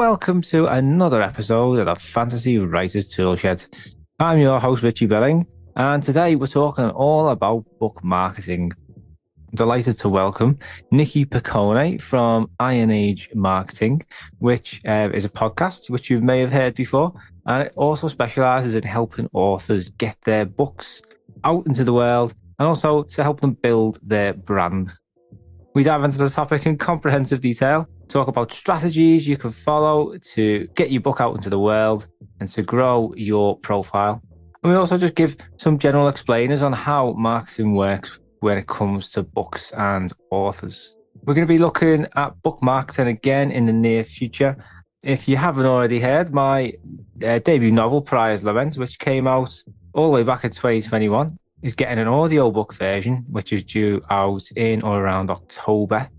welcome to another episode of the Fantasy Writers Toolshed. I'm your host, Richie Belling, and today we're talking all about book marketing. I'm delighted to welcome Nikki Piccone from Iron Age Marketing, which is a podcast which you may have heard before, and it also specialises in helping authors get their books out into the world and also to help them build their brand. We dive into the topic in comprehensive detail, talk about strategies you can follow to get your book out into the world and to grow your profile. And we also just give some general explainers on how marketing works when it comes to books and authors. We're going to be looking at book marketing again in the near future. If you haven't already heard, my debut novel, Prior's Lament, which came out all the way back in 2021, is getting an audiobook version, which is due out in or around October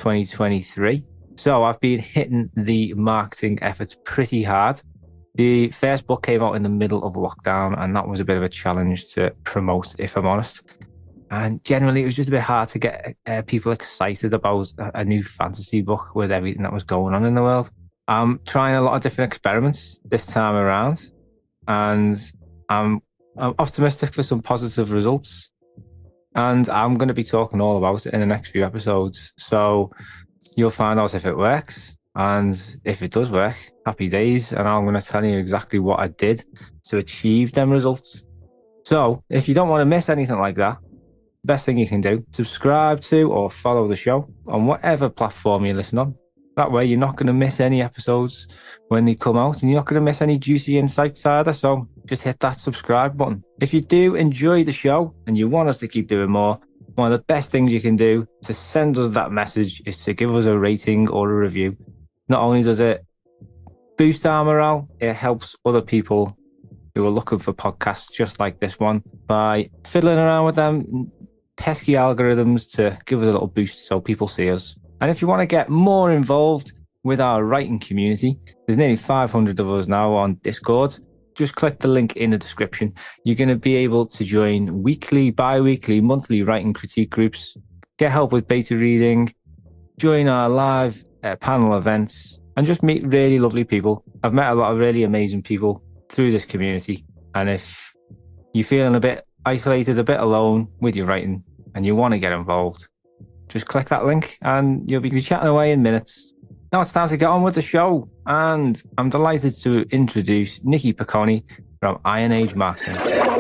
2023. So I've been hitting the marketing efforts pretty hard. The first book came out in the middle of lockdown, and that was a bit of a challenge to promote, if I'm honest. And generally, it was just a bit hard to get people excited about a new fantasy book with everything that was going on in the world. I'm trying a lot of different experiments this time around, and I'm optimistic for some positive results. And I'm going to be talking all about it in the next few episodes. So you'll find out if it works. And if it does work, happy days. And I'm going to tell you exactly what I did to achieve them results. So if you don't want to miss anything like that, best thing you can do, subscribe to or follow the show on whatever platform you listen on. That way you're not going to miss any episodes when they come out, and you're not going to miss any juicy insights either. So just hit that subscribe button. If you do enjoy the show and you want us to keep doing more, one of the best things you can do to send us that message is to give us a rating or a review. Not only does it boost our morale, it helps other people who are looking for podcasts just like this one by fiddling around with them pesky algorithms to give us a little boost so people see us. And if you want to get more involved with our writing community, there's nearly 500 of us now on Discord. Just click the link in the description. You're going to be able to join weekly, bi-weekly, monthly writing critique groups, get help with beta reading, join our live panel events, and just meet really lovely people. I've met a lot of really amazing people through this community. And if you're feeling a bit isolated, a bit alone with your writing, and you want to get involved, just click that link and you'll be chatting away in minutes. Now it's time to get on with the show, and I'm delighted to introduce Nikki Piccone from Iron Age Marketing.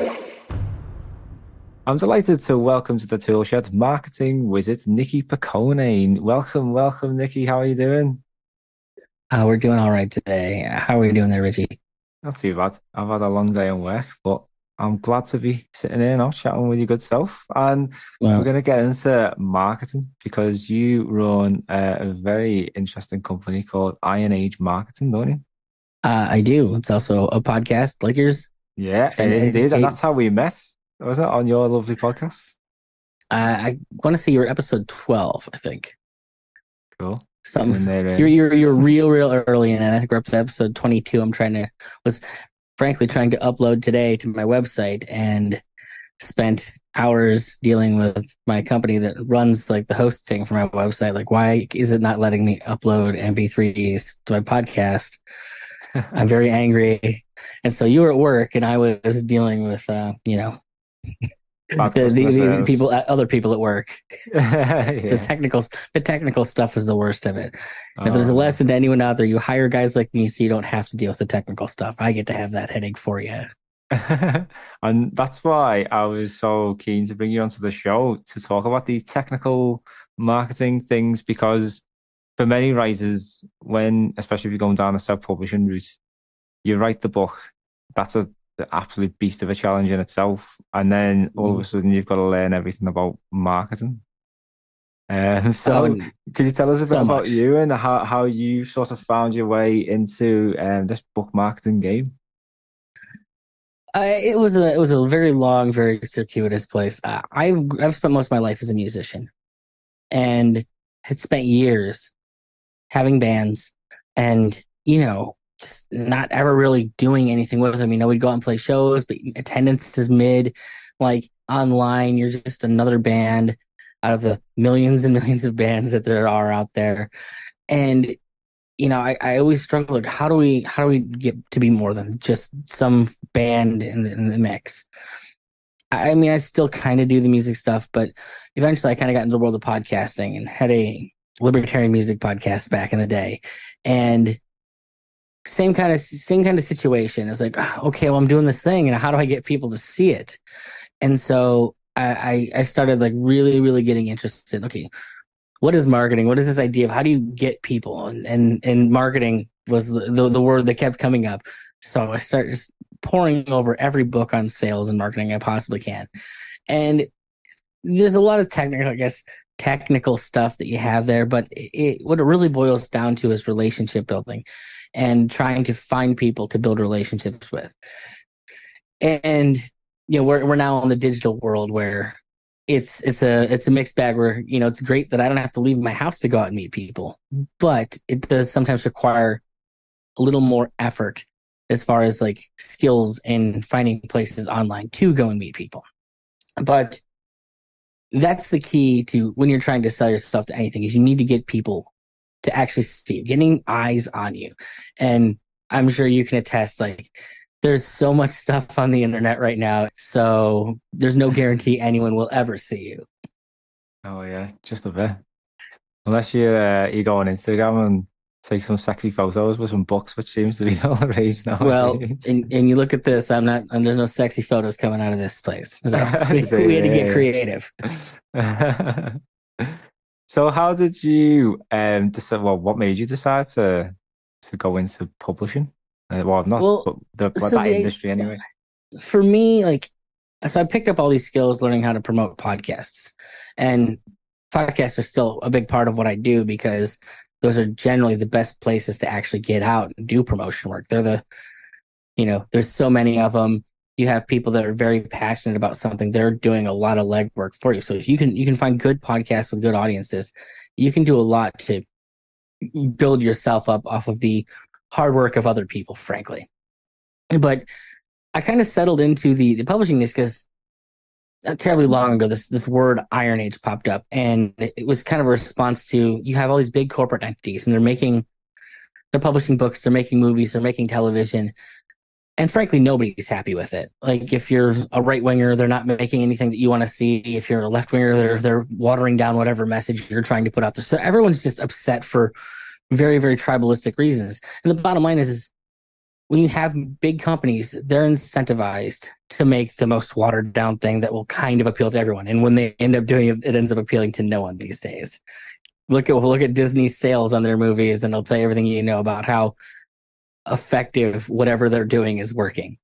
I'm delighted to welcome to the Toolshed marketing wizard, Nikki Piccone. Welcome, Nikki. How are you doing? We're doing all right today. How are you doing there, Richie? Not too bad. I've had a long day on work, but I'm glad to be sitting here now chatting with your good self. And we're Well, going to get into marketing because you run a very interesting company called Iron Age Marketing, don't you? I do. It's also a podcast like yours, Yeah, it trying to is indeed. And educate. that's how we met, wasn't it, on your lovely podcast? I want to say you're episode 12, I think. Cool. Getting in Something. there You're real early in it. I think we're up to episode 22. Was frankly trying to upload today to my website and spent hours dealing with my company that runs like the hosting for my website. Like, why is it not letting me upload MP3s to my podcast? I'm very angry. And so you were at work and I was dealing with, Bad customer the people, service. other people at work. It's Yeah. the technical stuff is the worst of it. And if there's Oh, a no. lesson to anyone out there, you hire guys like me so you don't have to deal with the technical stuff. I get to have that headache for you. And that's why I was so keen to bring you onto the show to talk about these technical marketing things, because for many writers, especially if you're going down the self-publishing route, you write the book, that's the absolute beast of a challenge in itself. And then all of a sudden you've got to learn everything about marketing. So Oh, could you tell us a bit so about much. you and how you sort of found your way into this book marketing game? It was a very long, very circuitous place. I've spent most of my life as a musician and had spent years having bands and, just not ever really doing anything with them. We'd go out and play shows, but attendance is mid. Like online, you're just another band out of the millions and millions of bands that there are out there. And I always struggle, like, how do we get to be more than just some band in the mix? I mean, I still kind of do the music stuff, but eventually I kind of got into the world of podcasting and had a libertarian music podcast back in the day. And same kind of situation. It's like, okay, well, I'm doing this thing, and how do I get people to see it? And so I started like really, really getting interested. Okay, what is marketing? What is this idea of how do you get people? And marketing was the word that kept coming up. So I started just pouring over every book on sales and marketing I possibly can. And there's a lot of technical, I guess, technical stuff that you have there, but what it really boils down to is relationship building and trying to find people to build relationships with. And we're now in the digital world where it's a mixed bag where it's great that I don't have to leave my house to go out and meet people, but it does sometimes require a little more effort as far as like skills and finding places online to go and meet people. But that's the key to when you're trying to sell yourself to anything is you need to get people to actually see you, getting eyes on you. And I'm sure you can attest, like, there's so much stuff on the internet right now. So there's no guarantee anyone will ever see you. Oh yeah, just a bit. Unless you go on Instagram and take some sexy photos with some books, which seems to be all the rage Well, nowadays. and you look at this, there's no sexy photos coming out of this place. So So, we had to get yeah, creative. yeah. So how did you decide, well, what made you decide to go into publishing? Well, not Well, but so that industry anyway. for me, like, so I picked up all these skills learning how to promote podcasts. And podcasts are still a big part of what I do because those are generally the best places to actually get out and do promotion work. There's so many of them. You have people that are very passionate about something. They're doing a lot of legwork for you. So if you can find good podcasts with good audiences, you can do a lot to build yourself up off of the hard work of other people, frankly. But I kind of settled into the publishing niche because not terribly long ago, this word Iron Age popped up, and it was kind of a response to you have all these big corporate entities, and they're publishing books, they're making movies, they're making television, and frankly, nobody's happy with it. Like if you're a right winger, they're not making anything that you want to see. If you're a left winger, they're watering down whatever message you're trying to put out there. So everyone's just upset for very, very tribalistic reasons. And the bottom line is when you have big companies, they're incentivized to make the most watered down thing that will kind of appeal to everyone. And when they end up doing it, it ends up appealing to no one these days. Look at Disney's sales on their movies, and they'll tell you everything you know about how effective whatever they're doing is working.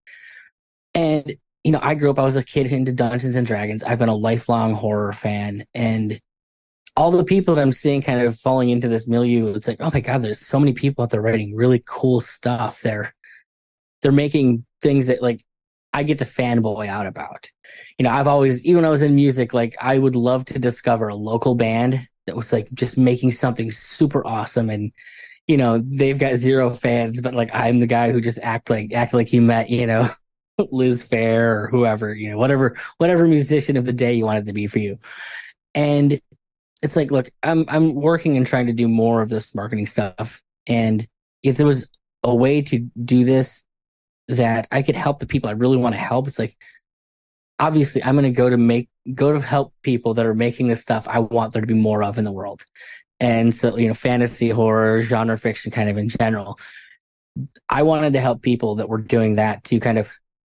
And I grew up, I was a kid into Dungeons and Dragons. I've been a lifelong horror fan, and all the people that I'm seeing kind of falling into this milieu, it's like, oh my God, there's so many people out there writing really cool stuff. They're making things that like I get to fanboy out about. I've always, even when I was in music, like I would love to discover a local band that was like just making something super awesome. And, they've got zero fans, but like I'm the guy who just act like he met, Liz Fair or whoever, whatever musician of the day you wanted to be for you. And it's like, look, I'm working and trying to do more of this marketing stuff. And if there was a way to do this that I could help the people I really want to help. It's like, obviously, I'm going to go to help people that are making the stuff I want there to be more of in the world. And so, fantasy, horror, genre fiction, kind of in general. I wanted to help people that were doing that to kind of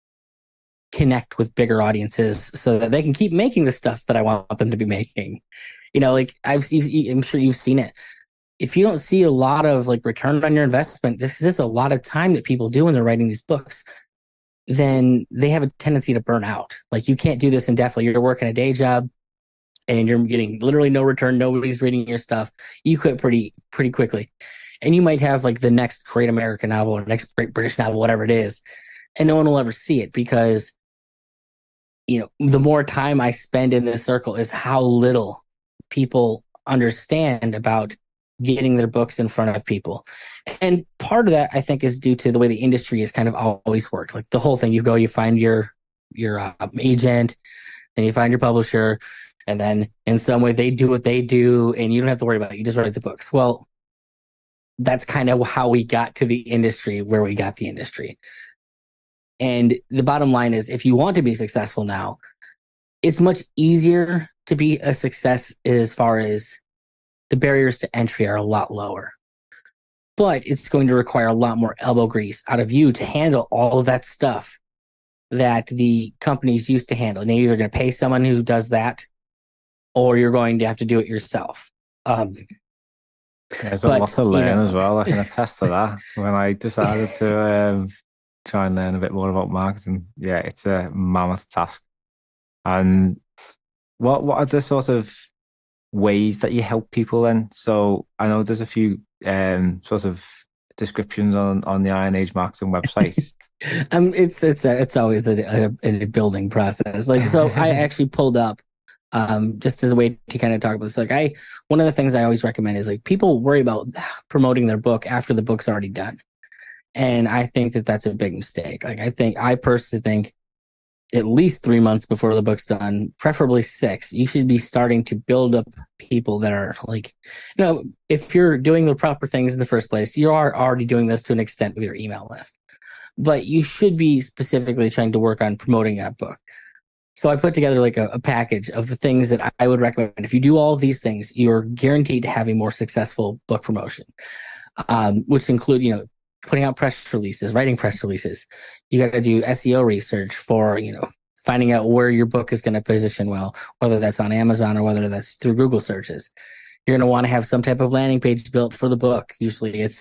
connect with bigger audiences so that they can keep making the stuff that I want them to be making. Like I'm sure you've seen it. If you don't see a lot of like return on your investment, this is a lot of time that people do when they're writing these books, then they have a tendency to burn out. Like you can't do this indefinitely. You're working a day job and you're getting literally no return. Nobody's reading your stuff. You quit pretty quickly. And you might have like the next great American novel or next great British novel, whatever it is, and no one will ever see it because, the more time I spend in this circle is how little people understand about getting their books in front of people. And part of that, I think, is due to the way the industry has kind of always worked. Like the whole thing, you find your agent, then you find your publisher, and then in some way they do what they do, and you don't have to worry about it. You just write the books. Well, that's kind of how we got to the industry where we got the industry. And the bottom line is, if you want to be successful now, it's much easier to be a success as far as the barriers to entry are a lot lower. But it's going to require a lot more elbow grease out of you to handle all of that stuff that the companies used to handle. And you're either going to pay someone who does that, or you're going to have to do it yourself. There's a lot to learn as well. I can attest to that. When I decided to try and learn a bit more about marketing, yeah, it's a mammoth task. And what are the sort of ways that you help people then? So I know there's a few sort of descriptions on the Iron Age marketing website. It's always a building process. Like, so I actually pulled up just as a way to kind of talk about this. Like, one of the things I always recommend is, like, people worry about promoting their book after the book's already done. And I think that that's a big mistake. Like, I personally think at least 3 months before the book's done, preferably 6, you should be starting to build up people that are like, if you're doing the proper things in the first place, you are already doing this to an extent with your email list. But you should be specifically trying to work on promoting that book. So I put together like a package of the things that I would recommend. If you do all of these things, you're guaranteed to have a more successful book promotion, which include, putting out press releases, writing press releases. You got to do SEO research for, finding out where your book is going to position well, whether that's on Amazon or whether that's through Google searches. You're going to want to have some type of landing page built for the book. Usually it's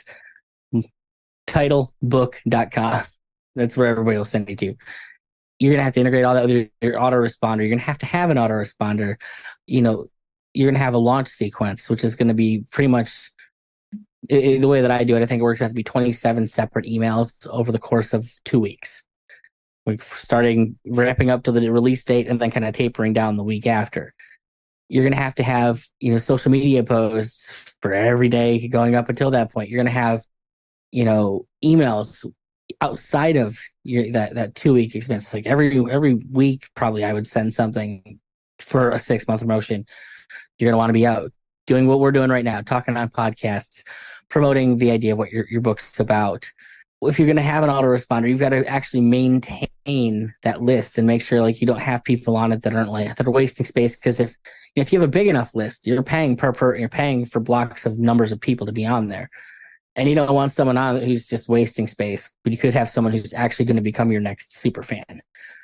titlebook.com. That's where everybody will send you to. You're going to have to integrate all that with your autoresponder. You're going to have an autoresponder. You're going to have a launch sequence, which is going to be pretty much the way that I do it. I think it works out to be 27 separate emails over the course of 2 weeks. Like, wrapping up to the release date and then kind of tapering down the week after. You're going to have, social media posts for every day going up until that point. You're going to have, emails outside of that 2 week expense. Like every week, probably I would send something for a 6-month promotion. You're going to want to be out doing what we're doing right now, talking on podcasts, promoting the idea of what your book's about. If you're going to have an autoresponder, you've got to actually maintain that list and make sure, like, you don't have people on it that are wasting space. Because if you have a big enough list, you're paying you're paying for blocks of numbers of people to be on there. And you don't want someone on who's just wasting space, but you could have someone who's actually going to become your next super fan.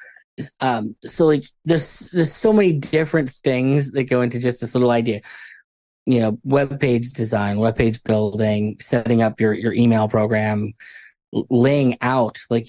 So like there's so many different things that go into just this little idea. Web page design, web page building, setting up your email program, laying out like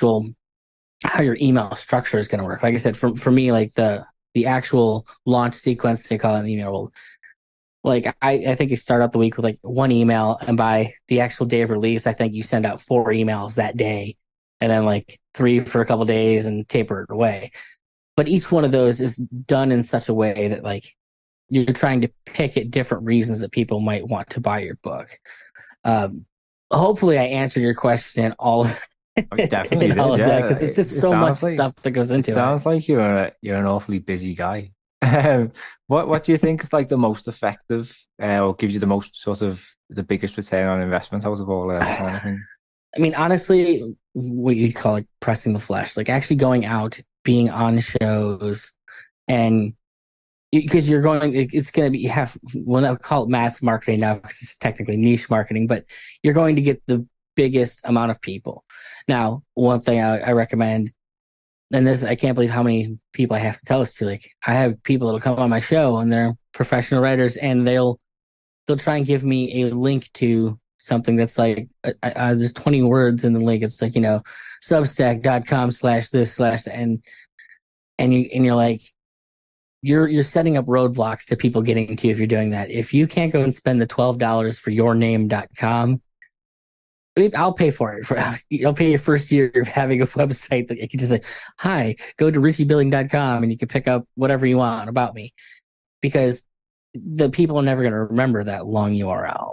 how your email structure is going to work. Like I said, for me, like the actual launch sequence, they call it in the email world. Like, I think you start out the week with like 1 email, and by the actual day of release, I think you send out 4 emails that day, and then like 3 for a couple of days and taper it away. But each one of those is done in such a way that, like, you're trying to pick at different reasons that people might want to buy your book. Hopefully I answered your question in all of Definitely did, all of yeah. that, because it's just so much stuff that goes into it. Sounds like you're an awfully busy guy. What do you think is like the most effective, or gives you the most sort of the biggest return on investment out of all that kind of thing? I mean, honestly, what you'd call it pressing the flesh, like actually going out, being on shows, and because it's going to be, well, I call it mass marketing now because it's technically niche marketing, but you're going to get the biggest amount of people. Now, one thing I recommend, and this, I can't believe how many people I have to tell this to. Like, I have people that'll come on my show and they're professional writers, and they'll try and give me a link to something that's like, there's 20 words in the link. It's like, substack.com/this/ and you're like, you're setting up roadblocks to people getting to you if you're doing that. If you can't go and spend the $12 for yourname.com, I'll pay for it. I'll pay your first year of having a website that you can just say, hi, go to richiebilling.com and you can pick up whatever you want about me. Because the people are never going to remember that long URL.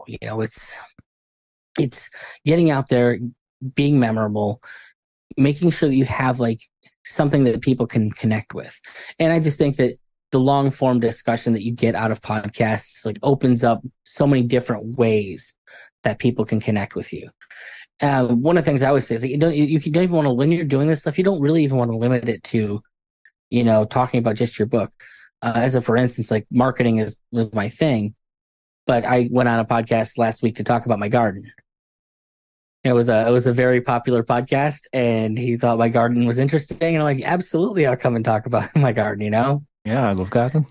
It's getting out there, being memorable, making sure that you have like something that people can connect with. And I just think that the long form discussion that you get out of podcasts like opens up so many different ways that people can connect with you. One of the things I always say is like, you don't even want to, when you're doing this stuff, you don't really even want to limit it to, talking about just your book. As a, for instance, like marketing was my thing, but I went on a podcast last week to talk about my garden. It was a very popular podcast, and he thought my garden was interesting, and I'm like, absolutely, I'll come and talk about my garden. Yeah, I love gardening.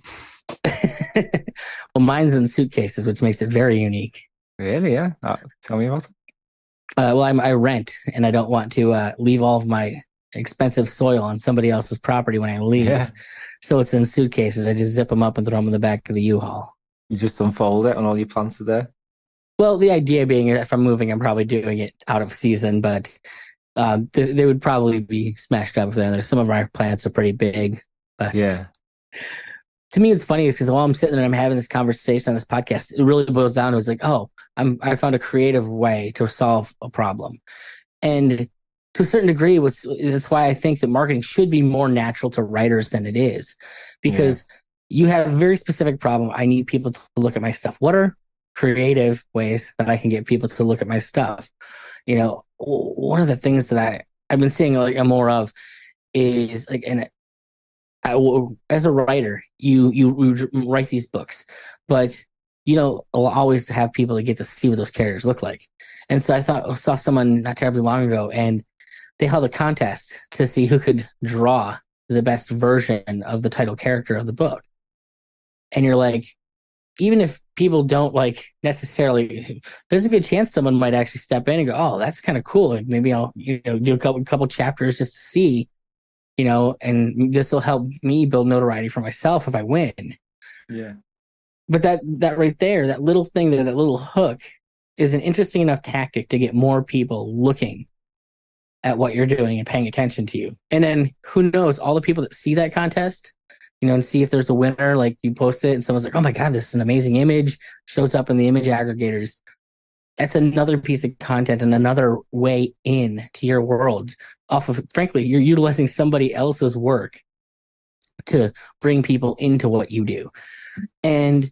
Well, mine's in suitcases, which makes it very unique. Really? Yeah. Tell me about it. Well, I rent, and I don't want to leave all of my expensive soil on somebody else's property when I leave. Yeah. So it's in suitcases. I just zip them up and throw them in the back of the U-Haul. You just unfold it and all your plants are there. Well, the idea being if I'm moving, I'm probably doing it out of season, but they would probably be smashed up there. Some of our plants are pretty big. But Yeah. to me, it's funny because while I'm sitting there and I'm having this conversation on this podcast, it really boils down to it's like, oh, I found a creative way to solve a problem. And to a certain degree, that's why I think that marketing should be more natural to writers than it is, because you have a very specific problem. I need people to look at my stuff. What are creative ways that I can get people to look at my stuff? One of the things that I've been seeing like more of is like, as a writer, you write these books, but I'll always have people to get to see what those characters look like. And so I saw someone not terribly long ago, and they held a contest to see who could draw the best version of the title character of the book. And you're like, even if people don't like necessarily, there's a good chance someone might actually step in and go, oh, that's kind of cool. Like maybe I'll, do a couple chapters just to see, and this will help me build notoriety for myself if I win. Yeah. But that right there, that little thing, that little hook is an interesting enough tactic to get more people looking at what you're doing and paying attention to you. And then who knows, all the people that see that contest, and see if there's a winner, like you post it and someone's like, oh my God, this is an amazing image, shows up in the image aggregators. That's another piece of content and another way in to your world off of, frankly, you're utilizing somebody else's work to bring people into what you do. And,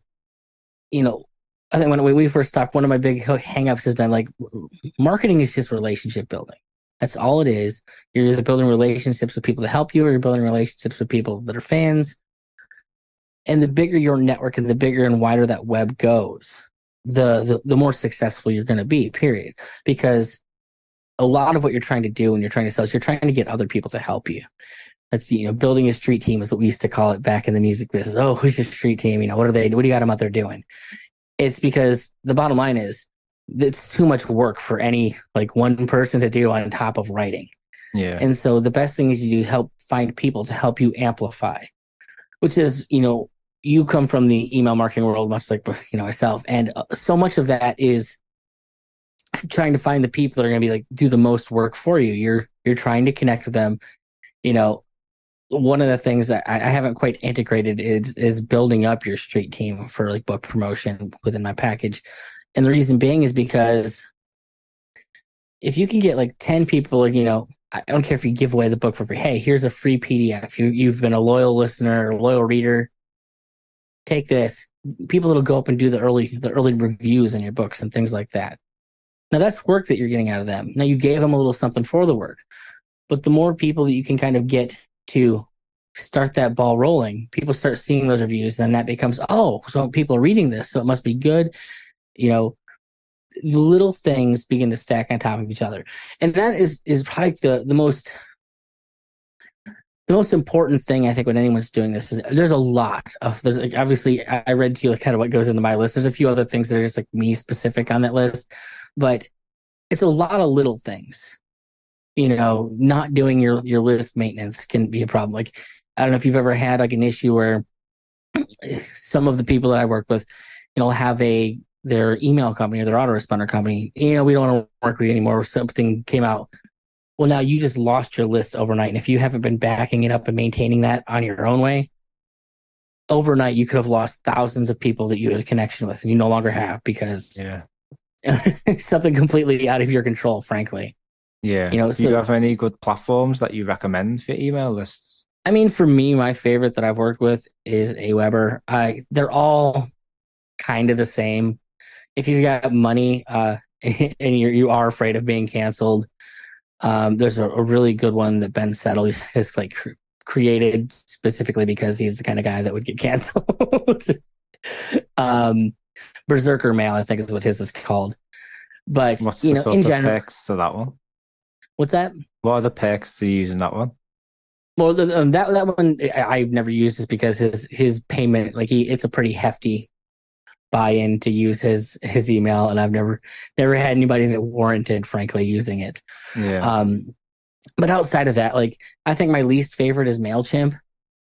I think when we first talked, one of my big hangups has been like, marketing is just relationship building. That's all it is. You're either building relationships with people that help you, or you're building relationships with people that are fans. And the bigger your network and the bigger and wider that web goes, the more successful you're going to be, period. Because a lot of what you're trying to do when you're trying to sell is you're trying to get other people to help you. That's, building a street team is what we used to call it back in the music business. Oh, who's your street team? What do you got them out there doing? It's because the bottom line is it's too much work for any like one person to do on top of writing. Yeah. And so the best thing is you help find people to help you amplify, which is, you come from the email marketing world, much like, myself. And so much of that is trying to find the people that are going to be like, do the most work for you. You're trying to connect with them. One of the things that I haven't quite integrated is building up your street team for like book promotion within my package. And the reason being is because if you can get like 10 people, like, I don't care if you give away the book for free. Hey, here's a free PDF. You've been a loyal listener or a loyal reader. Take this. People that'll go up and do the early reviews in your books and things like that. Now that's work that you're getting out of them. Now you gave them a little something for the work. But the more people that you can kind of get to start that ball rolling, people start seeing those reviews, then that becomes, oh, so people are reading this, so it must be good. The little things begin to stack on top of each other. And that is probably the most important thing, I think, when anyone's doing this is there's like, obviously I read to you like kind of what goes into my list. There's a few other things that are just like me specific on that list, but it's a lot of little things. Not doing your list maintenance can be a problem. Like, I don't know if you've ever had like an issue where some of the people that I work with, have their email company or their autoresponder company, we don't want to work with you anymore. Something came out. Well, now you just lost your list overnight. And if you haven't been backing it up and maintaining that on your own way, overnight you could have lost thousands of people that you had a connection with and you no longer have because something completely out of your control, frankly. Yeah. Do you have any good platforms that you recommend for email lists? I mean, for me, my favorite that I've worked with is Aweber. They're all kind of the same. if you got money and you are afraid of being canceled, there's a really good one that Ben Settle has like created specifically because he's the kind of guy that would get canceled. um, Berserker Mail, I think is what his is called. But What's you the know, sort in of general, perks to that one? what's that? What are the perks to using that one? Well, that one I've never used just because his payment, like it's a pretty hefty buy-in to use his email, and I've never had anybody that warranted, frankly, using it. Yeah. But outside of that, like I think my least favorite is Mailchimp.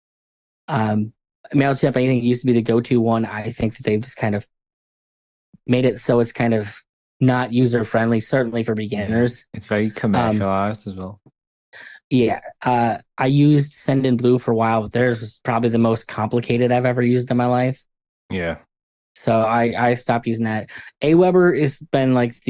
Um, Mailchimp, I think used to be the go-to one. I think that they've just kind of made it so it's kind of not user friendly, certainly for beginners. It's very commercialized as well. Yeah, I used Sendinblue for a while, but theirs was probably the most complicated I've ever used in my life. Yeah. So I stopped using that. Aweber has been like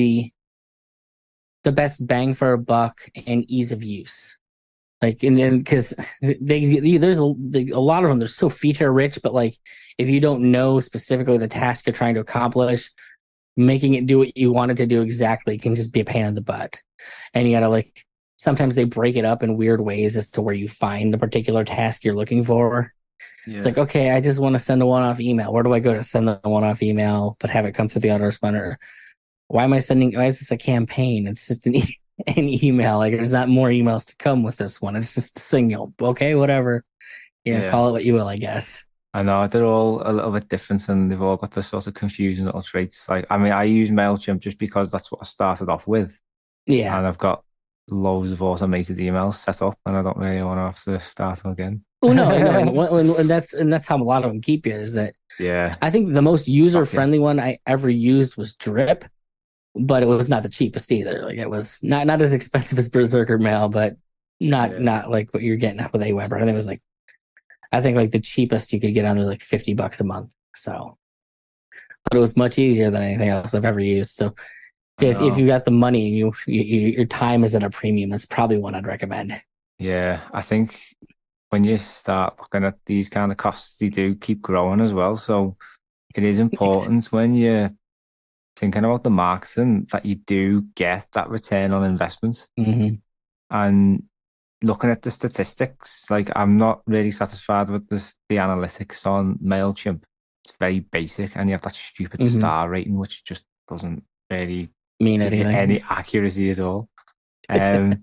the best bang for a buck and ease of use. Like, and then because there's a lot of them, they're so feature rich, but like if you don't know specifically the task you're trying to accomplish, making it do what you want it to do exactly can just be a pain in the butt. And you gotta like sometimes they break it up in weird ways as to where you find the particular task you're looking for. Yeah. It's like, okay, I just want to send a one-off email. Where do I go to send the one-off email, but have it come through the autoresponder? Why is this a campaign? It's just an email. Like there's not more emails to come with this one. It's just a single. Okay, whatever. Yeah. Call it what you will, I guess. I know they're all a little bit different and they've all got the sort of confusing little traits. Like, I mean, I use MailChimp just because that's what I started off with. Yeah. And I've got loads of automated emails set up and I don't really want to have to start them again. Oh no, and that's how a lot of them keep you is that Yeah. I think the most user-friendly one I ever used was Drip, but it was not the cheapest either. Like it was not as expensive as Berserker Mail, but not like what you're getting with Aweber. I think it was like the cheapest you could get on was like $50 a month. So, but it was much easier than anything else I've ever used. So, if you got the money and your time is at a premium, that's probably one I'd recommend. Yeah, I think when you start looking at these kind of costs, they do keep growing as well. So it is important when you're thinking about the marketing that you do get that return on investment. Mm-hmm. And looking at the statistics, like I'm not really satisfied with the analytics on MailChimp. It's very basic, and you have that stupid star rating, which just doesn't really mean give you anything. any accuracy at all. And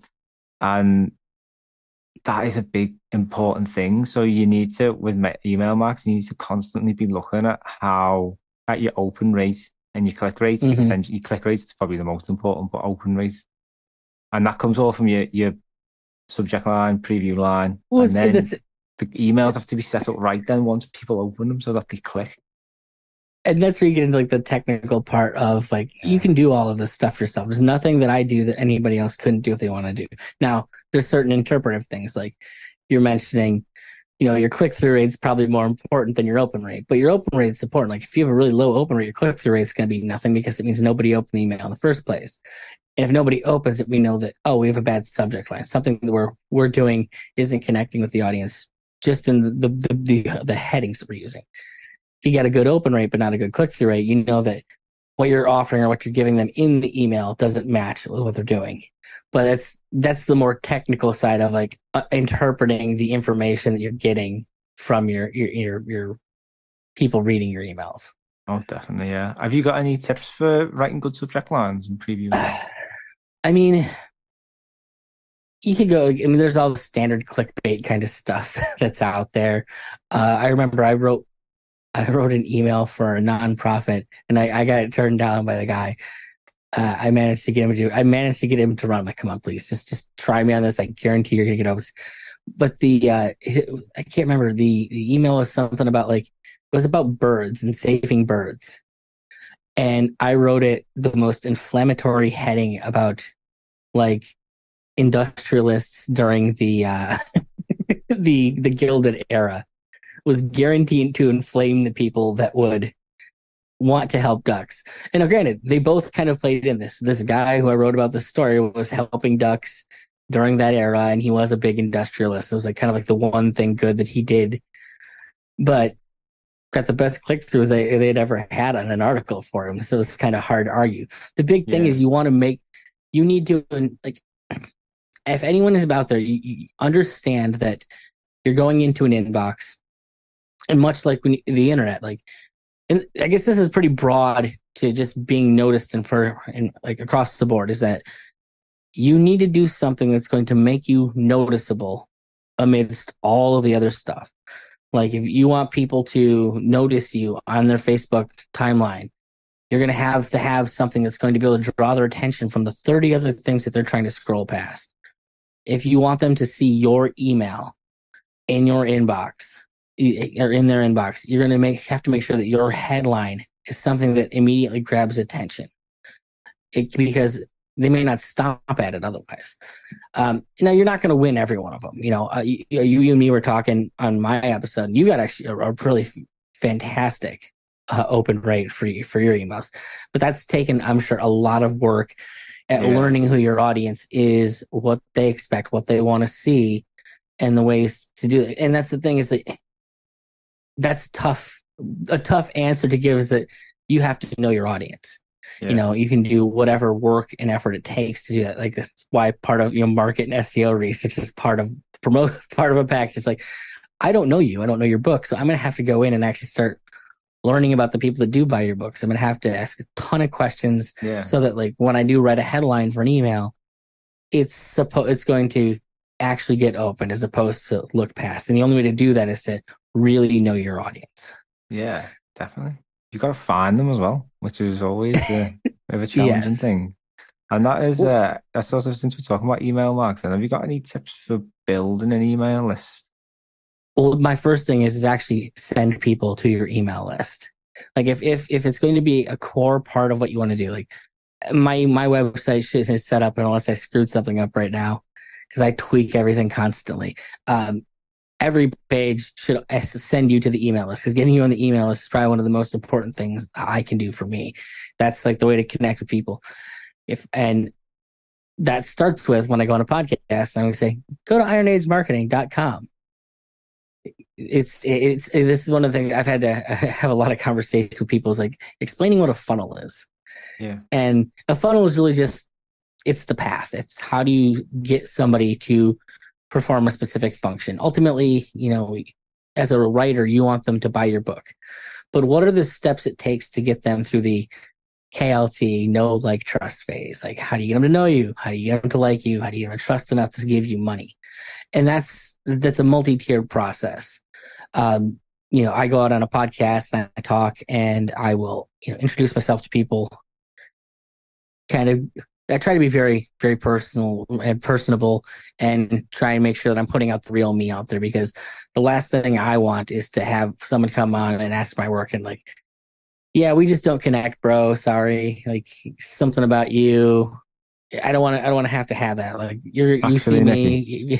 that is a big important thing. So you need to, with email marketing, you need to constantly be looking at your open rate and your click rate. Essentially, your click rate is probably the most important, but open rate, and that comes all from your subject line, preview line, and then the emails have to be set up right then once people open them so that they click. And that's where you get into like the technical part of like you can do all of this stuff yourself. There's nothing that I do that anybody else couldn't do if they want to do. Now, there's certain interpretive things like you're mentioning, your click-through rate is probably more important than your open rate, but your open rate is important. Like if you have a really low open rate, your click-through rate is going to be nothing because it means nobody opened the email in the first place. And if nobody opens it, we know that, we have a bad subject line. Something that we're doing isn't connecting with the audience just in the headings that we're using. If you got a good open rate but not a good click-through rate, you know that what you're offering or what you're giving them in the email doesn't match with what they're doing. But that's the more technical side of like interpreting the information that you're getting from your people reading your emails. Oh, definitely, yeah. Have you got any tips for writing good subject lines and preview lines? I mean, you could go. I mean, there's all the standard clickbait kind of stuff that's out there. I remember I wrote an email for a nonprofit, and I got it turned down by the guy. I managed to get him to run. I'm like, come on, please, just try me on this. I guarantee you're gonna get over this. But I can't remember the email was something about like it was about birds and saving birds, and I wrote it the most inflammatory heading about like industrialists during the the Gilded Era was guaranteed to inflame the people that would want to help ducks. And now, granted, they both kind of played in this. This guy who I wrote about this story was helping ducks during that era, and he was a big industrialist. It was like kind of like the one thing good that he did. But got the best click-throughs they'd ever had on an article for them. So it's kind of hard to argue. The big thing is you need to, like, if anyone is out there, you understand that you're going into an inbox, and much like the internet, like, and I guess this is pretty broad to just being noticed and like across the board, is that you need to do something that's going to make you noticeable amidst all of the other stuff. Like if you want people to notice you on their Facebook timeline, you're going to have something that's going to be able to draw their attention from the 30 other things that they're trying to scroll past. If you want them to see your email in your inbox or in their inbox, you're going to have to make sure that your headline is something that immediately grabs attention. Because they may not stop at it otherwise. Now, you're not going to win every one of them. You and me were talking on my episode, and you got actually a really fantastic open rate for your emails. But that's taken, I'm sure, a lot of work at learning who your audience is, what they expect, what they want to see, and the ways to do it. And that's the thing, is that that's tough. A tough answer to give is that you have to know your audience. Yeah. You can do whatever work and effort it takes to do that. Like that's why part of market and SEO research is part of a package. It's like, I don't know you, I don't know your book, so I'm gonna have to go in and actually start learning about the people that do buy your books. I'm gonna have to ask a ton of questions, so that like when I do write a headline for an email, it's going to actually get opened as opposed to look past. And the only way to do that is to really know your audience. Yeah, definitely. You got to find them as well, which is always a bit of a challenging thing. And that is, that's also, since we're talking about email marketing, have you got any tips for building an email list? Well, my first thing is actually send people to your email list. Like if it's going to be a core part of what you want to do, like my website is set up, unless I screwed something up right now, because I tweak everything constantly. Every page should send you to the email list, because getting you on the email list is probably one of the most important things I can do for me. That's like the way to connect with people. And that starts with, when I go on a podcast, I'm going to say, go to ironagemarketing.com. This is one of the things I've had to have a lot of conversations with people, is like explaining what a funnel is. Yeah. And a funnel is really just, it's the path. It's how do you get somebody to perform a specific function. Ultimately, as a writer, you want them to buy your book. But what are the steps it takes to get them through the KLT, know, like, trust phase? Like, how do you get them to know you? How do you get them to like you? How do you get them to trust enough to give you money? And that's a multi-tiered process. I go out on a podcast and I talk, and I will, introduce myself to people. I try to be very, very personal and personable, and try and make sure that I'm putting out the real me out there, because the last thing I want is to have someone come on and ask my work and like, yeah, we just don't connect, bro. Sorry. Like, something about you. I don't want to have that. Like, you see me.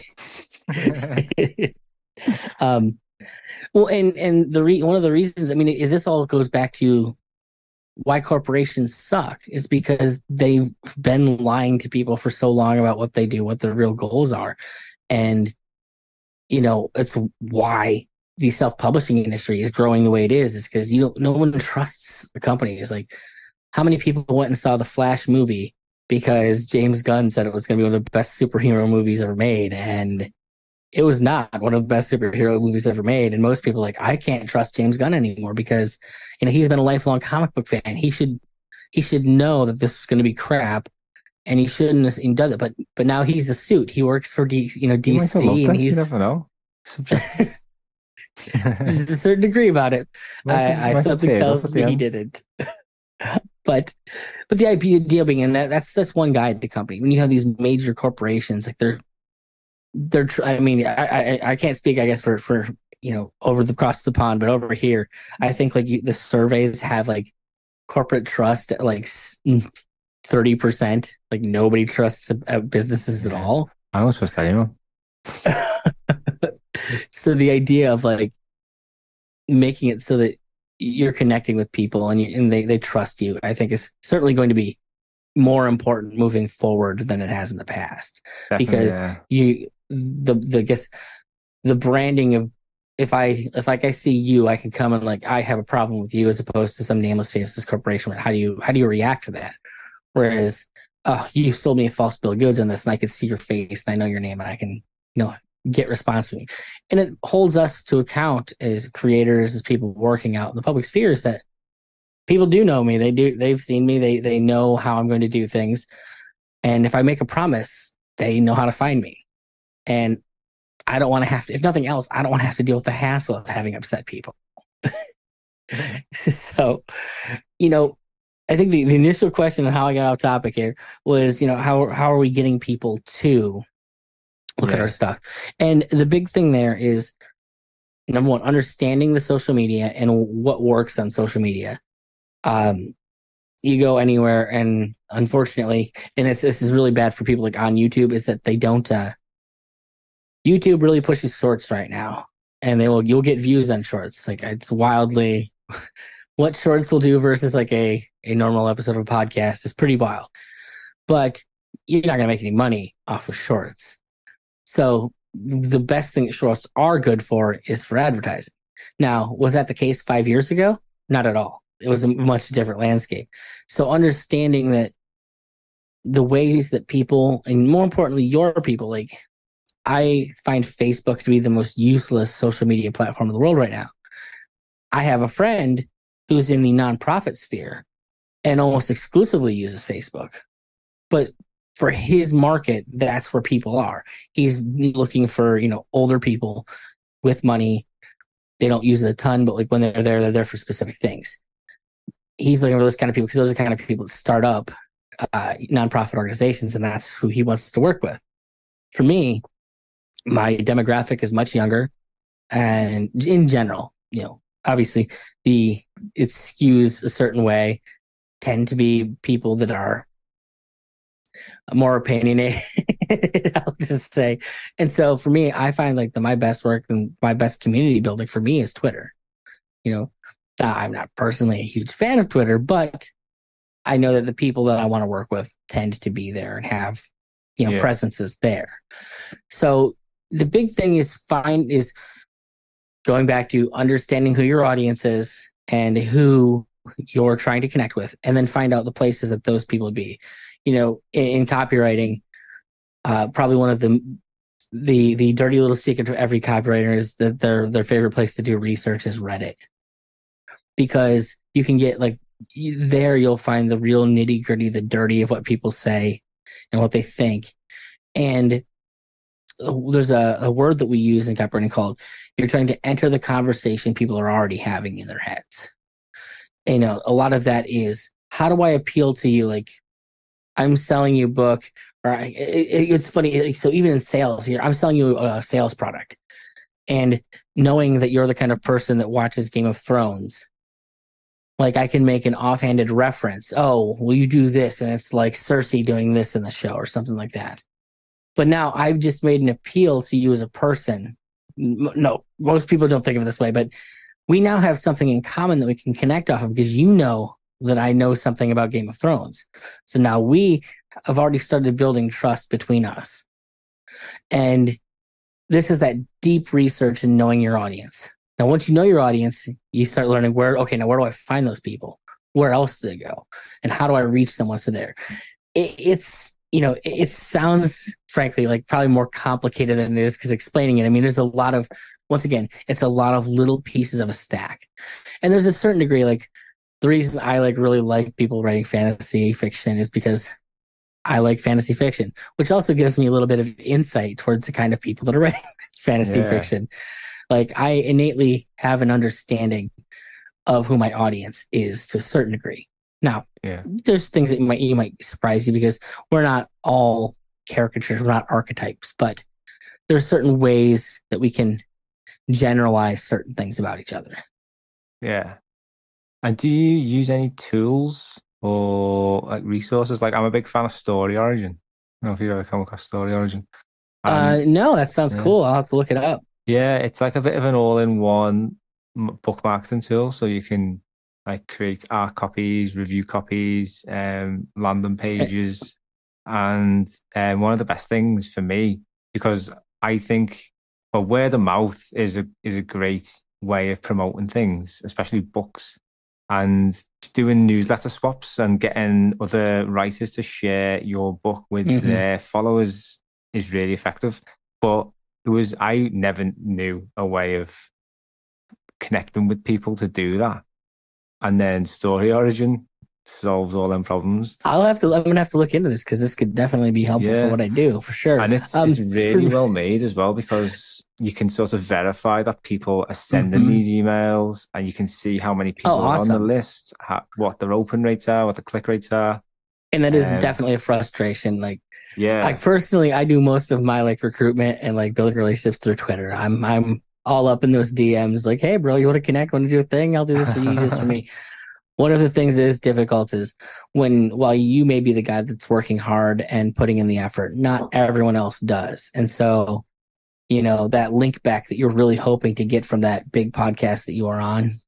Well, and one of the reasons, I mean, this all goes back to why corporations suck, is because they've been lying to people for so long about what they do, what their real goals are. And, it's why the self-publishing industry is growing the way it is because no one trusts the company. It's like, how many people went and saw the Flash movie because James Gunn said it was going to be one of the best superhero movies ever made, and it was not one of the best superhero movies ever made. And most people are like, I can't trust James Gunn anymore because, he's been a lifelong comic book fan. He should know that this is going to be crap, and he shouldn't have done it. But now he's a suit. He works for DC, and he's, you never know. There's a certain degree about it. Something tells me he didn't. But the idea being, and that's one guide to company. When you have these major corporations, like they're I can't speak, I guess, for over across the pond, but over here, I think like the surveys have like corporate trust at like 30%. Like nobody trusts businesses at all. I don't trust anyone. So the idea of like making it so that you're connecting with people and they trust you, I think is certainly going to be more important moving forward than it has in the past. Definitely, because the branding of if I see you, I can come and like I have a problem with you as opposed to some nameless faceless corporation. How do you react to that? Whereas, oh, you sold me a false bill of goods on this, and I can see your face and I know your name and I can get response from you. And it holds us to account as creators, as people working out in the public spheres that people do know me. They've seen me. They know how I'm going to do things. And if I make a promise, they know how to find me. And I don't want to have to, if nothing else, I don't want to have to deal with the hassle of having upset people. So, you know, I think the initial question and how I got off topic here was, how are we getting people to look at our stuff? And the big thing there is number one, understanding the social media and what works on social media. You go anywhere, and unfortunately, and this is really bad for people like on YouTube, is that they don't. YouTube really pushes shorts right now, and you'll get views on shorts. Like it's wildly what shorts will do versus like a normal episode of a podcast is pretty wild. But you're not gonna make any money off of shorts. So the best thing that shorts are good for is for advertising. Now, was that the case 5 years ago? Not at all. It was a much different landscape. So understanding that the ways that people, and more importantly, your people, like I find Facebook to be the most useless social media platform in the world right now. I have a friend who's in the nonprofit sphere and almost exclusively uses Facebook. But for his market, that's where people are. He's looking for, older people with money. They don't use it a ton, but like when they're there for specific things. He's looking for those kind of people because those are the kind of people that start up nonprofit organizations, and that's who he wants to work with. For me, my demographic is much younger, and in general, obviously it skews a certain way, tend to be people that are more opinionated, I'll just say. And so for me, I find like my best work and my best community building for me is Twitter. I'm not personally a huge fan of Twitter, but I know that the people that I want to work with tend to be there and have, presences there. So the big thing is going back to understanding who your audience is and who you're trying to connect with, and then find out the places that those people would be. In copywriting, probably one of the dirty little secret to every copywriter is that their favorite place to do research is Reddit. Because you can get there, you'll find the real nitty gritty, the dirty of what people say and what they think. And there's a word that we use in copywriting called, you're trying to enter the conversation people are already having in their heads. A lot of that is, how do I appeal to you? Like, I'm selling you a book, or it's funny. So even in sales here, I'm selling you a sales product, and knowing that you're the kind of person that watches Game of Thrones, like I can make an offhanded reference. Oh, will you do this? And it's like Cersei doing this in the show or something like that. But now I've just made an appeal to you as a person. No, most people don't think of it this way, but we now have something in common that we can connect off of, because you know that I know something about Game of Thrones. So now we have already started building trust between us. And this is that deep research and knowing your audience. Now, once you know your audience, you start learning where do I find those people? Where else do they go? And how do I reach them once they're there? It sounds, frankly, like probably more complicated than it is, because explaining it, I mean, there's a lot of, once again, it's a lot of little pieces of a stack. And there's a certain degree, like the reason I really like people writing fantasy fiction is because I like fantasy fiction, which also gives me a little bit of insight towards the kind of people that are writing fantasy fiction. Like I innately have an understanding of who my audience is to a certain degree. Now, there's things that might surprise you, because we're not all caricatures, we're not archetypes, but there's certain ways that we can generalize certain things about each other. Yeah. And do you use any tools or like resources? Like I'm a big fan of Story Origin. I don't know if you've ever come across Story Origin. No, that sounds cool. I'll have to look it up. Yeah, it's like a bit of an all-in-one book marketing tool. So you can like create art copies, review copies, landing pages. And one of the best things for me, because I think but word of mouth is a great way of promoting things, especially books, and doing newsletter swaps and getting other writers to share your book with Hmm. their followers is really effective. But I never knew a way of connecting with people to do that. And then Story Origin solves all them problems. I'm gonna have to look into this because this could definitely be helpful for Yeah. what I do for sure. And it's For really me, well made as well because you can sort of verify that people are sending hmm. these emails and you can see how many Oh, people are on the awesome. list, what their open rates are, what the click rates are. And that is Um, definitely a frustration. Like I yeah. personally, I do most of my like recruitment and like building relationships through Twitter. I'm all up in those DMs, like, hey, bro, you want to connect? Want to do a thing? I'll do this for you. You do this for me. One of the things that is difficult is while you may be the guy that's working hard and putting in the effort, not everyone else does. And so, that link back that you're really hoping to get from that big podcast that you are on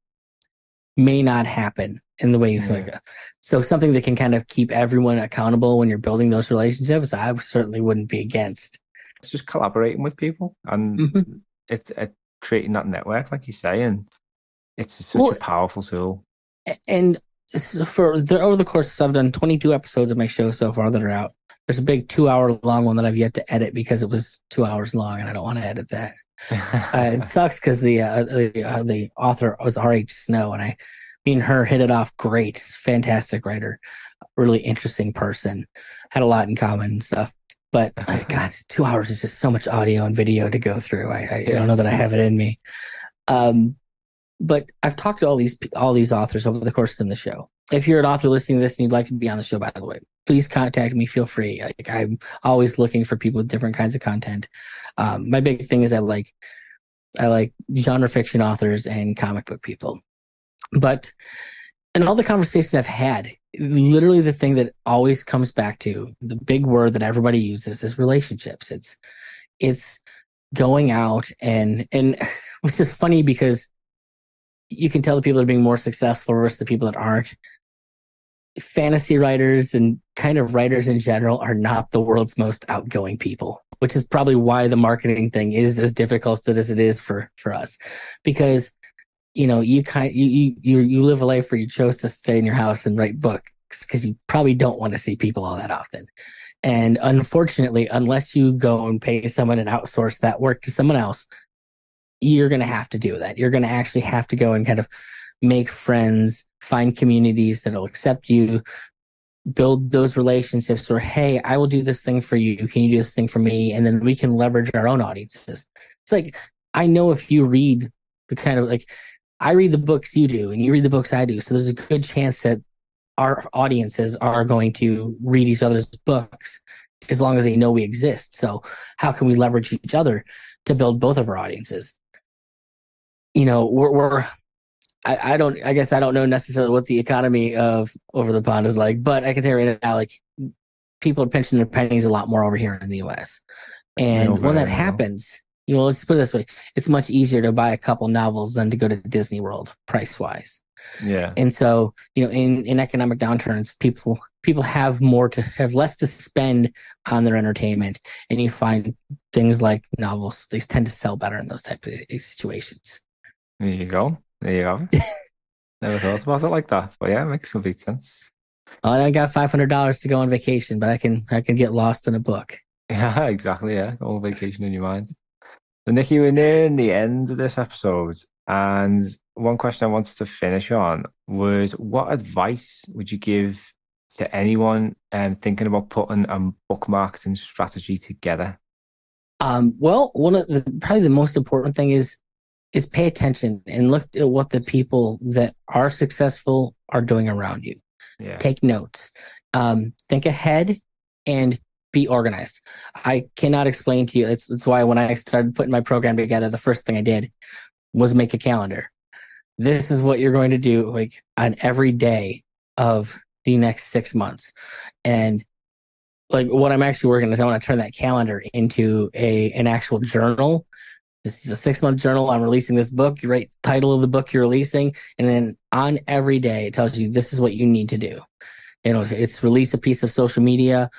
may not happen in the way you think. Yeah. So something that can kind of keep everyone accountable when you're building those relationships, I certainly wouldn't be against. It's just collaborating with people and Hmm. it's creating that network, like you say, and it's such a Well, powerful tool. and over the course, I've done 22 episodes of my show so far that are out. There's a big 2 hour long one that I've yet to edit because it was 2 hours long, and I don't want to edit that. It sucks because the author was R.H. Snow, and me and her hit it off great. Fantastic writer, really interesting person, had a lot in common and stuff. But God, 2 hours is just so much audio and video to go through. I don't know that I have it in me. Um, but I've talked to all these authors over the course of the show. If you're an author listening to this and you'd like to be on the show, by the way, please contact me. Feel free. Like, I'm always looking for people with different kinds of content. My big thing is I like genre fiction authors and comic book people. But in all the conversations I've had, literally the thing that always comes back to the big word that everybody uses is relationships. It's going out and which is funny because you can tell the people that are being more successful versus the people that aren't. Fantasy writers and kind of writers in general are not the world's most outgoing people, which is probably why the marketing thing is as difficult as it is for us, because you live a life where you chose to stay in your house and write books because you probably don't want to see people all that often. And unfortunately, unless you go and pay someone and outsource that work to someone else, you're going to have to do that. You're going to actually have to go and kind of make friends, find communities that'll accept you, build those relationships where, hey, I will do this thing for you. Can you do this thing for me? And then we can leverage our own audiences. It's like, I know if you read the kind of like, I read the books you do and you read the books I do. So there's a good chance that our audiences are going to read each other's books as long as they know we exist. So how can we leverage each other to build both of our audiences? We're I guess I don't know necessarily what the economy of over the pond is like, but I can tell you right now, like people are pinching their pennies a lot more over here in the US. No, And when that very well. happens, let's put it this way, it's much easier to buy a couple novels than to go to Disney World price wise. Yeah. And so, in economic downturns, people have less to spend on their entertainment. And you find things like novels, they tend to sell better in those type of situations. There you go. There you go. Never thought about it like that. But yeah, it makes complete sense. I got $500 to go on vacation, but I can get lost in a book. Yeah, exactly. Yeah. All vacation in your mind. So, Nikki, we're nearing the end of this episode. And one question I wanted to finish on was what advice would you give to anyone thinking about putting a book marketing strategy together? Well, one of probably the most important thing is pay attention and look at what the people that are successful are doing around you. Yeah. Take notes. Think ahead and be organized. I cannot explain to you. It's why when I started putting my program together, the first thing I did was make a calendar. This is what you're going to do like on every day of the next 6 months. And like what I'm actually working on is I want to turn that calendar into an actual journal. This is a 6 month journal. I'm releasing this book. You write the title of the book you're releasing, and then on every day it tells you this is what you need to do. It's release a piece of social media,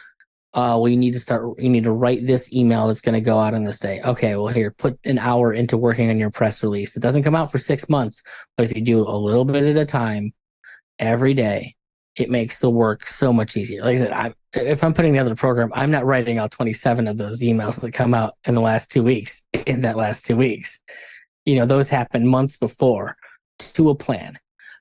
well, you need to write this email that's going to go out on this day. Okay, well, here, put an hour into working on your press release. It doesn't come out for 6 months, but if you do a little bit at a time every day, it makes the work so much easier. Like I said, if I'm putting together the program, I'm not writing out 27 of those emails that come out in the last 2 weeks, in that last 2 weeks. Those happen months before to a plan.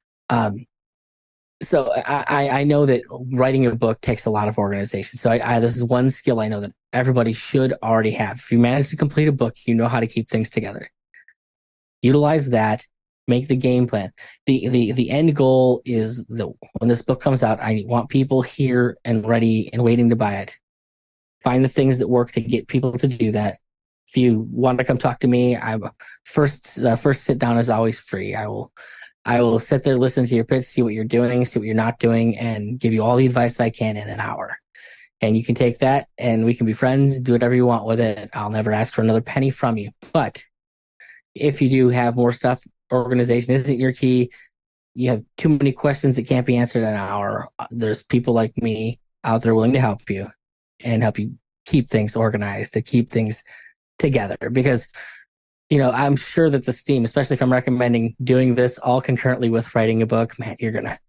So I know that writing a book takes a lot of organization. So this is one skill I know that everybody should already have. If you manage to complete a book, you know how to keep things together. Utilize that. Make the game plan. The end goal is that when this book comes out, I want people here and ready and waiting to buy it. Find the things that work to get people to do that. If you want to come talk to me, first sit down is always free. I will sit there, listen to your pitch, see what you're doing, see what you're not doing, and give you all the advice I can in an hour. And you can take that and we can be friends, do whatever you want with it. I'll never ask for another penny from you. But if you do have more stuff, organization isn't your key, you have too many questions that can't be answered in an hour, there's people like me out there willing to help you and help you keep things organized, to keep things together. Because I'm sure that the steam, especially if I'm recommending doing this all concurrently with writing a book, man, you're gonna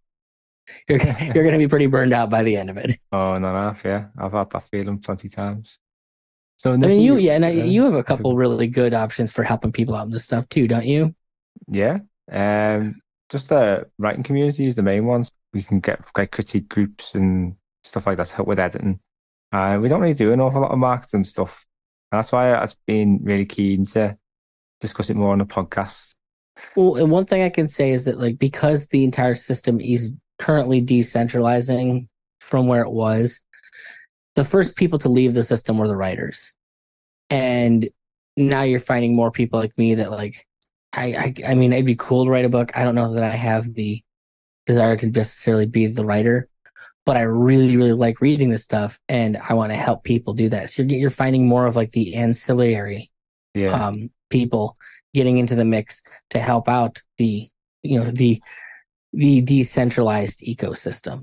be pretty burned out by the end of it. Oh, no, half, yeah. I've had that feeling plenty times. So, I mean, you have a couple really good options for helping people out in this stuff too, don't you? Yeah. Just the writing community is the main ones. We can get critique groups and stuff like that to help with editing. We don't really do an awful lot of marketing stuff. That's why I've been really keen to discuss it more on the podcast. Well, and one thing I can say is that because the entire system is currently decentralizing from where it was, the first people to leave the system were the writers. And now you're finding more people like me that I mean, it'd be cool to write a book. I don't know that I have the desire to necessarily be the writer, but I really, really like reading this stuff and I want to help people do that. So you're finding more of the ancillary people getting into the mix to help out the decentralized ecosystem.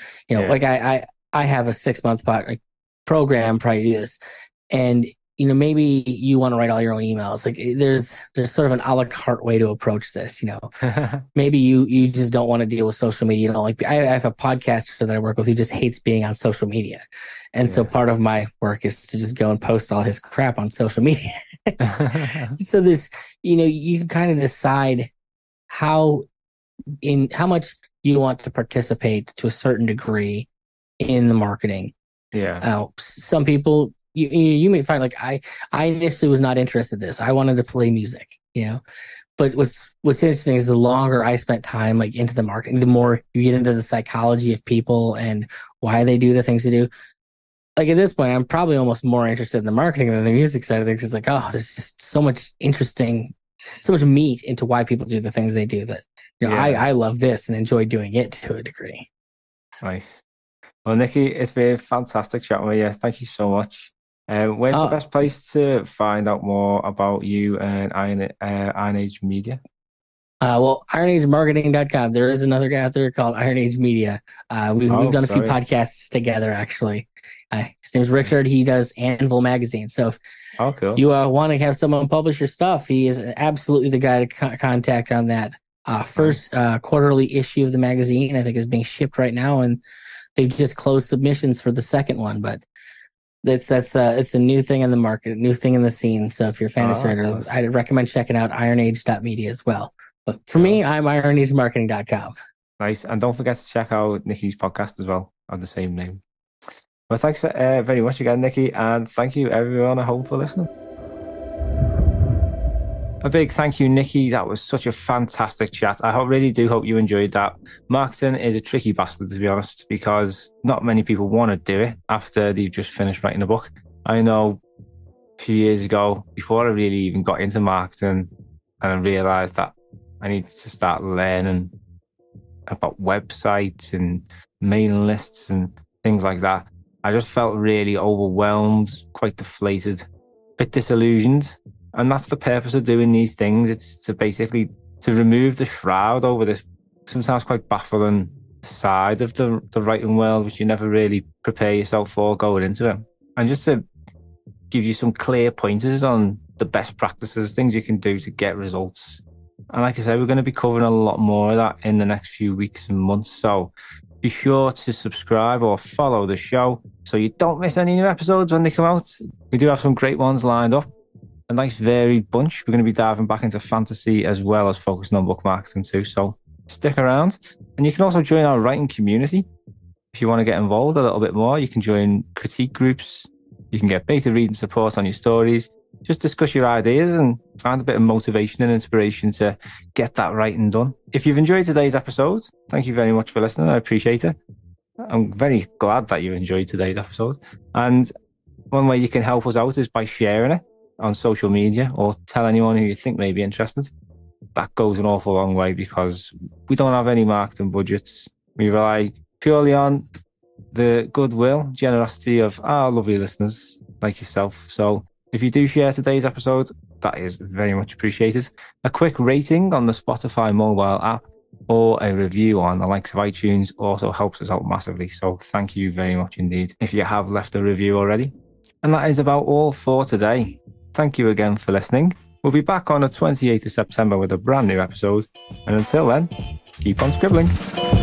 I have a 6-month program prior to this, and maybe you want to write all your own emails. There's sort of an a la carte way to approach this. Maybe you just don't want to deal with social media. I have a podcaster that I work with who just hates being on social media, and so part of my work is to just go and post all his crap on social media. So this, you can kind of decide how much you want to participate to a certain degree in the marketing. Yeah. Some people, you may find I initially was not interested in this. I wanted to play music, but what's interesting is the longer I spent time into the marketing, the more you get into the psychology of people and why they do the things they do. At this point, I'm probably almost more interested in the marketing than the music side of things. It's there's just so much meat into why people do the things they do that, I love this and enjoy doing it to a degree. Nice. Well, Nikki, it's been fantastic chatting with you. Thank you so much. Where's the best place to find out more about you and Iron Age Media? IronAgeMarketing.com. There is another guy out there called Iron Age Media. We've done a few podcasts together, actually. His name's Richard. He does Anvil Magazine. So if cool. you want to have someone publish your stuff, he is absolutely the guy to contact on that. First quarterly issue of the magazine, I think, is being shipped right now, and they've just closed submissions for the second one. But it's a new thing in the market, new thing in the scene. So if you're a fantasy writer, I'd recommend checking out ironage.media as well. But for me, I'm ironagemarketing.com. Nice. And don't forget to check out Nikki's podcast as well, of the same name. Well, thanks very much again, Nikki, and thank you everyone at home for listening. A big thank you, Nikki. That was such a fantastic chat. I really do hope you enjoyed that. Marketing is a tricky bastard, to be honest, because not many people want to do it after they've just finished writing a book. I know a few years ago, before I really even got into marketing, and I realized that I needed to start learning about websites and mailing lists and things like that. I just felt really overwhelmed, quite deflated, a bit disillusioned. And that's the purpose of doing these things. It's to basically to remove the shroud over this sometimes quite baffling side of the writing world, which you never really prepare yourself for going into it. And just to give you some clear pointers on the best practices, things you can do to get results. And like I said, we're going to be covering a lot more of that in the next few weeks and months. So be sure to subscribe or follow the show so you don't miss any new episodes when they come out. We do have some great ones lined up. A nice varied bunch. We're going to be diving back into fantasy as well as focusing on book marketing too. So stick around. And you can also join our writing community. If you want to get involved a little bit more, you can join critique groups. You can get beta reading support on your stories. Just discuss your ideas and find a bit of motivation and inspiration to get that writing done. If you've enjoyed today's episode, thank you very much for listening. I appreciate it. I'm very glad that you enjoyed today's episode. And one way you can help us out is by sharing it on social media or tell anyone who you think may be interested. That goes an awful long way because we don't have any marketing budgets. We rely purely on the goodwill, generosity of our lovely listeners like yourself. So if you do share today's episode, that is very much appreciated. A quick rating on the Spotify mobile app or a review on the likes of iTunes also helps us out massively. So thank you very much indeed if you have left a review already. And that is about all for today. Thank you again for listening. We'll be back on the 28th of September with a brand new episode. And until then, keep on scribbling.